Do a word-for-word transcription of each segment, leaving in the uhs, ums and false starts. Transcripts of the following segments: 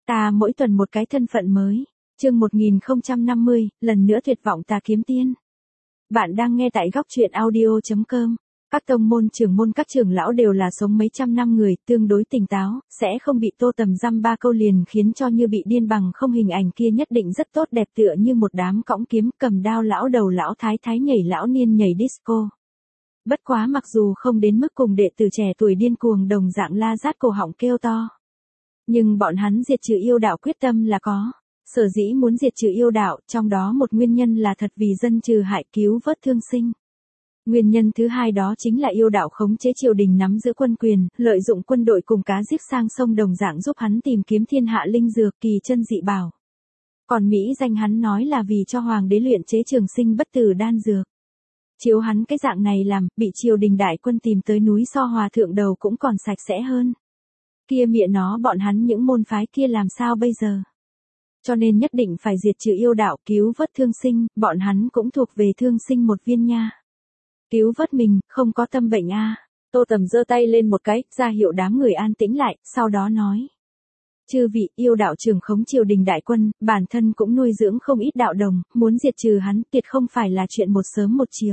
Ta mỗi tuần một cái thân phận mới. Chương một nghìn không trăm năm mươi, lần nữa tuyệt vọng ta kiếm tiên. Bạn đang nghe tại góc truyện audio chấm com. Các tông môn trưởng môn các trưởng lão đều là sống mấy trăm năm người, tương đối tỉnh táo, sẽ không bị Tô Tầm dăm ba câu liền khiến cho như bị điên bằng không. Hình ảnh kia nhất định rất tốt đẹp, tựa như một đám cõng kiếm cầm đao lão đầu lão thái thái nhảy lão niên nhảy disco. Bất quá mặc dù không đến mức cùng đệ tử trẻ tuổi điên cuồng đồng dạng la rát cổ họng kêu to, nhưng bọn hắn diệt trừ yêu đạo quyết tâm là có. Sở dĩ muốn diệt trừ yêu đạo, trong đó một nguyên nhân là thật vì dân trừ hại cứu vớt thương sinh. Nguyên nhân thứ hai đó chính là yêu đạo khống chế triều đình nắm giữ quân quyền, lợi dụng quân đội cùng cá giết sang sông đồng dạng giúp hắn tìm kiếm thiên hạ linh dược kỳ chân dị bảo. Còn Mỹ danh hắn nói là vì cho hoàng đế luyện chế trường sinh bất tử đan dược. Chiếu hắn cái dạng này làm, bị triều đình đại quân tìm tới núi So hòa thượng đầu cũng còn sạch sẽ hơn. Kia mẹ nó bọn hắn những môn phái kia làm sao bây giờ? Cho nên nhất định phải diệt trừ yêu đạo cứu vớt thương sinh, bọn hắn cũng thuộc về thương sinh một viên nha. Cứu vớt mình, không có tâm bệnh a. À. Tô Tầm giơ tay lên một cái, ra hiệu đám người an tĩnh lại, sau đó nói. Chư vị, yêu đạo trưởng khống triều đình đại quân, bản thân cũng nuôi dưỡng không ít đạo đồng, muốn diệt trừ hắn, tuyệt không phải là chuyện một sớm một chiều.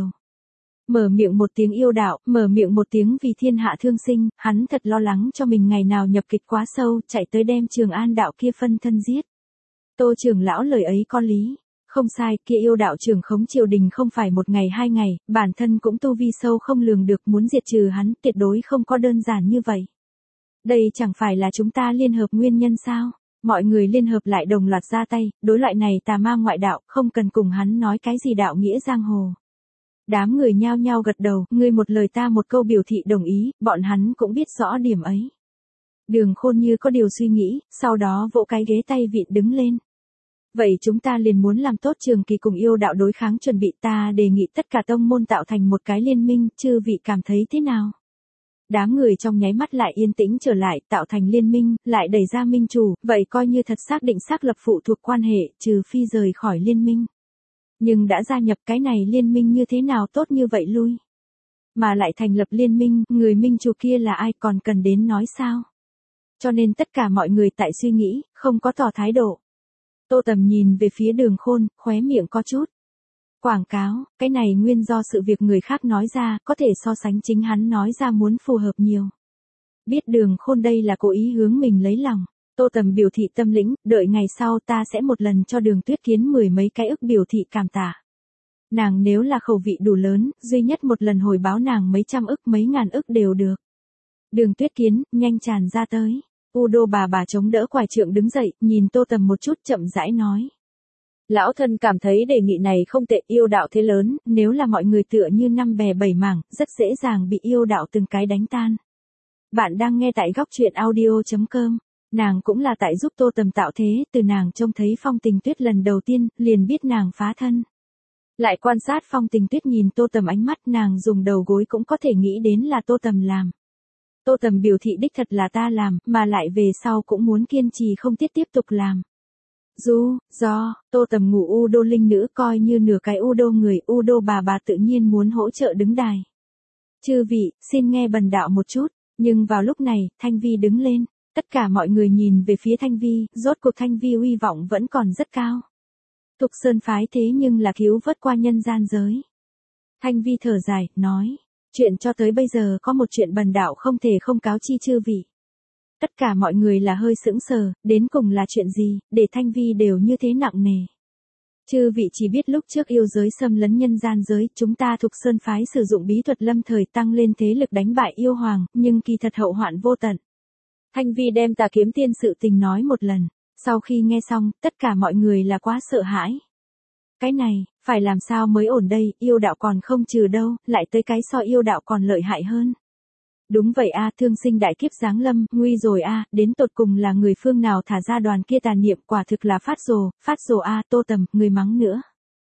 Mở miệng một tiếng yêu đạo, mở miệng một tiếng vì thiên hạ thương sinh, hắn thật lo lắng cho mình ngày nào nhập kịch quá sâu, chạy tới đem Trường An đạo kia phân thân giết. Tô trưởng lão lời ấy có lý. Không sai, kia yêu đạo trưởng khống triều đình không phải một ngày hai ngày, bản thân cũng tu vi sâu không lường được, muốn diệt trừ hắn tuyệt đối không có đơn giản như vậy. Đây chẳng phải là chúng ta liên hợp nguyên nhân sao? Mọi người liên hợp lại đồng loạt ra tay, đối loại này tà ma ngoại đạo, không cần cùng hắn nói cái gì đạo nghĩa giang hồ. Đám người nhao nhao gật đầu, ngươi một lời ta một câu biểu thị đồng ý, bọn hắn cũng biết rõ điểm ấy. Đường Khôn như có điều suy nghĩ, sau đó vỗ cái ghế tay vịn đứng lên. Vậy chúng ta liền muốn làm tốt trường kỳ cùng yêu đạo đối kháng chuẩn bị, ta đề nghị tất cả tông môn tạo thành một cái liên minh, chư vị cảm thấy thế nào? Đám người trong nháy mắt lại yên tĩnh trở lại, tạo thành liên minh, lại đẩy ra minh chủ, vậy coi như thật xác định xác lập phụ thuộc quan hệ, trừ phi rời khỏi liên minh. Nhưng đã gia nhập cái này liên minh như thế nào tốt như vậy lui? Mà lại thành lập liên minh, người minh chủ kia là ai còn cần đến nói sao? Cho nên tất cả mọi người tại suy nghĩ, không có tỏ thái độ. Tô Tầm nhìn về phía Đường Khôn, khóe miệng có chút. Quảng cáo, cái này nguyên do sự việc người khác nói ra, có thể so sánh chính hắn nói ra muốn phù hợp nhiều. Biết Đường Khôn đây là cố ý hướng mình lấy lòng. Tô Tầm biểu thị tâm lĩnh, đợi ngày sau ta sẽ một lần cho Đường Tuyết Kiến mười mấy cái ức biểu thị cảm tạ. Nàng nếu là khẩu vị đủ lớn, duy nhất một lần hồi báo nàng mấy trăm ức mấy ngàn ức đều được. Đường Tuyết Kiến, nhanh tràn ra tới. Udo bà bà chống đỡ quải trượng đứng dậy, nhìn Tô Tầm một chút chậm rãi nói. Lão thân cảm thấy đề nghị này không tệ, yêu đạo thế lớn, nếu là mọi người tựa như năm bè bảy mảng, rất dễ dàng bị yêu đạo từng cái đánh tan. Bạn đang nghe tại góc truyện audio chấm com. Nàng cũng là tại giúp Tô Tầm tạo thế, từ nàng trông thấy Phong Tình Tuyết lần đầu tiên, liền biết nàng phá thân. Lại quan sát Phong Tình Tuyết nhìn Tô Tầm ánh mắt, nàng dùng đầu gối cũng có thể nghĩ đến là Tô Tầm làm. Tô Tầm biểu thị đích thật là ta làm, mà lại về sau cũng muốn kiên trì không tiết tiếp tục làm. Dù, do, Tô Tầm ngủ Udo linh nữ coi như nửa cái Udo người, Udo bà bà tự nhiên muốn hỗ trợ đứng đài. Chư vị, xin nghe bần đạo một chút, nhưng vào lúc này, Thanh Vi đứng lên, tất cả mọi người nhìn về phía Thanh Vi, rốt cuộc Thanh Vi uy vọng vẫn còn rất cao. Thục Sơn phái thế nhưng là cứu vớt qua nhân gian giới. Thanh Vi thở dài, nói. Chuyện cho tới bây giờ có một chuyện bần đạo không thể không cáo chi chư vị. Tất cả mọi người là hơi sững sờ, đến cùng là chuyện gì, để Thanh Vi đều như thế nặng nề. Chư vị chỉ biết lúc trước yêu giới xâm lấn nhân gian giới, chúng ta Thục Sơn phái sử dụng bí thuật lâm thời tăng lên thế lực đánh bại yêu hoàng, nhưng kỳ thật hậu hoạn vô tận. Thanh Vi đem Tà Kiếm Tiên sự tình nói một lần, sau khi nghe xong, tất cả mọi người là quá sợ hãi. Cái này, phải làm sao mới ổn đây, yêu đạo còn không trừ đâu, lại tới cái so yêu đạo còn lợi hại hơn. Đúng vậy a, thương sinh đại kiếp giáng lâm, nguy rồi a, đến tột cùng là người phương nào thả ra đoàn kia tà niệm, quả thực là phát rồ, phát rồ a, Tô Tầm, người mắng nữa.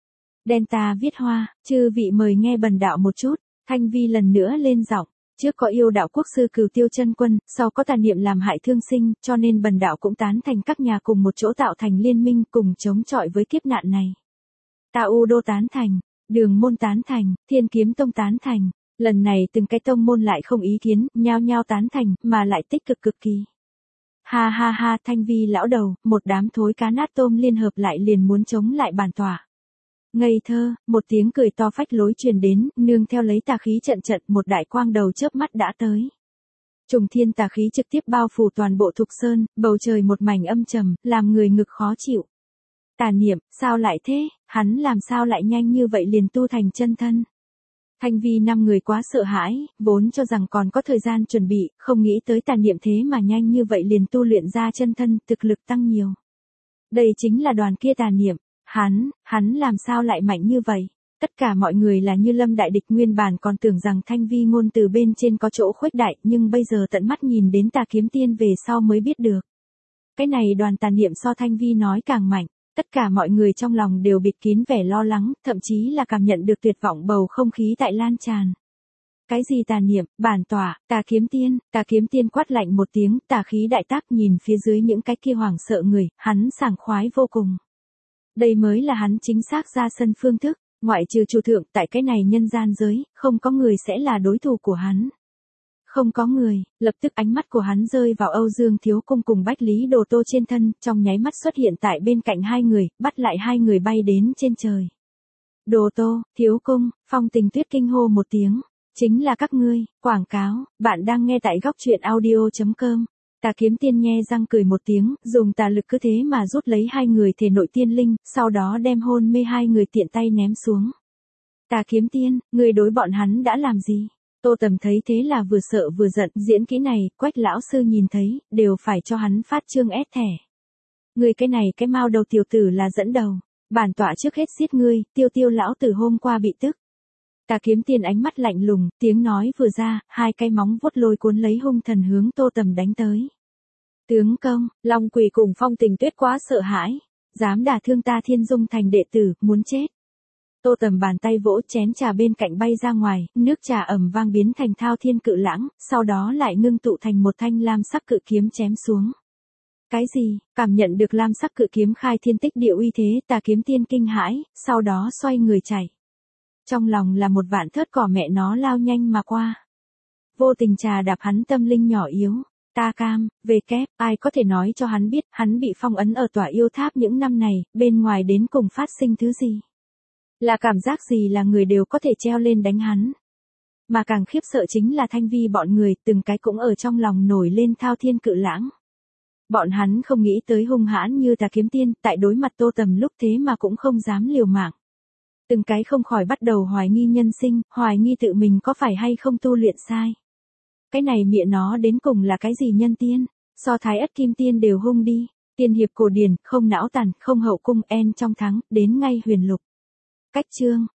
Đen ta viết hoa, chư vị mời nghe bần đạo một chút, Thanh Vi lần nữa lên giọng. Trước có yêu đạo quốc sư Cửu Tiêu Chân Quân, sau có tà niệm làm hại thương sinh, cho nên bần đạo cũng tán thành các nhà cùng một chỗ tạo thành liên minh cùng chống chọi với kiếp nạn này. Ta Udo tán thành, Đường môn tán thành, Thiên Kiếm Tông tán thành, lần này từng cái tông môn lại không ý kiến, nhao nhao tán thành, mà lại tích cực cực kỳ. Ha ha ha, Thanh Vi lão đầu, một đám thối cá nát tôm liên hợp lại liền muốn chống lại bản tọa. Ngây thơ, một tiếng cười to phách lối truyền đến, nương theo lấy tà khí trận trận, một đại quang đầu chớp mắt đã tới. Trùng thiên tà khí trực tiếp bao phủ toàn bộ Thục Sơn, bầu trời một mảnh âm trầm, làm người ngực khó chịu. Tà niệm, sao lại thế, hắn làm sao lại nhanh như vậy liền tu thành chân thân. Thanh Vi năm người quá sợ hãi, vốn cho rằng còn có thời gian chuẩn bị, không nghĩ tới tà niệm thế mà nhanh như vậy liền tu luyện ra chân thân, thực lực tăng nhiều. Đây chính là đoàn kia tà niệm, hắn, hắn làm sao lại mạnh như vậy. Tất cả mọi người là như lâm đại địch, nguyên bản còn tưởng rằng Thanh Vi ngôn từ bên trên có chỗ khuếch đại, nhưng bây giờ tận mắt nhìn đến tà kiếm tiên về sau mới biết được. Cái này đoàn tà niệm so Thanh Vi nói càng mạnh, tất cả mọi người trong lòng đều bịt kín vẻ lo lắng, thậm chí là cảm nhận được tuyệt vọng bầu không khí tại lan tràn. Cái gì tà niệm, bản tọa, tà kiếm tiên, tà kiếm tiên quát lạnh một tiếng, tà khí đại tác nhìn phía dưới những cái kia hoảng sợ người, hắn sảng khoái vô cùng. Đây mới là hắn chính xác ra sân phương thức. Ngoại trừ chủ thượng, tại cái này nhân gian giới, không có người sẽ là đối thủ của hắn. Không có người, lập tức ánh mắt của hắn rơi vào Âu Dương Thiếu Cung cùng Bách Lý Đồ Tô trên thân, trong nháy mắt xuất hiện tại bên cạnh hai người, bắt lại hai người bay đến trên trời. Đồ Tô, Thiếu Cung, Phong Tình Tuyết kinh hô một tiếng, chính là các ngươi, quảng cáo, bạn đang nghe tại góc truyện audio chấm com. Tà kiếm tiên nhe răng cười một tiếng, dùng tà lực cứ thế mà rút lấy hai người thể nội tiên linh, sau đó đem hôn mê hai người tiện tay ném xuống. Tà kiếm tiên, người đối bọn hắn đã làm gì? Tô Tầm thấy thế là vừa sợ vừa giận, diễn kỹ này, Quách lão sư nhìn thấy, đều phải cho hắn phát chương ép thẻ. Người cái này cái mao đầu tiểu tử là dẫn đầu, bản tọa trước hết giết ngươi, tiêu tiêu lão tử hôm qua bị tức. Tà kiếm tiên ánh mắt lạnh lùng, tiếng nói vừa ra, hai cái móng vuốt lôi cuốn lấy hung thần hướng Tô Tầm đánh tới. Tướng công, Long Quỷ cùng Phong Tình Tuyết quá sợ hãi, dám đả thương ta Thiên Dung thành đệ tử, muốn chết. Tô Tầm bàn tay vỗ, chén trà bên cạnh bay ra ngoài, nước trà ầm vang biến thành thao thiên cự lãng, sau đó lại ngưng tụ thành một thanh lam sắc cự kiếm chém xuống. Cái gì? Cảm nhận được lam sắc cự kiếm khai thiên tích địa uy thế, Tà kiếm tiên kinh hãi, sau đó xoay người chạy. Trong lòng là một vạn thớt cỏ mẹ nó lao nhanh mà qua. Vô tình trà đạp hắn tâm linh nhỏ yếu. Ta cam, về kép, ai có thể nói cho hắn biết, hắn bị phong ấn ở tòa yêu tháp những năm này, bên ngoài đến cùng phát sinh thứ gì? Là cảm giác gì là người đều có thể treo lên đánh hắn? Mà càng khiếp sợ chính là Thanh Vi bọn người, từng cái cũng ở trong lòng nổi lên thao thiên cự lãng. Bọn hắn không nghĩ tới hung hãn như Tà kiếm tiên, tại đối mặt Tô Tầm lúc thế mà cũng không dám liều mạng. Từng cái không khỏi bắt đầu hoài nghi nhân sinh, hoài nghi tự mình có phải hay không tu luyện sai. Cái này mẹ nó đến cùng là cái gì nhân tiên, so Thái Ất Kim Tiên đều hung đi, tiên hiệp cổ điển, không não tàn, không hậu cung en trong thắng, đến ngay huyền lục. Cách chương,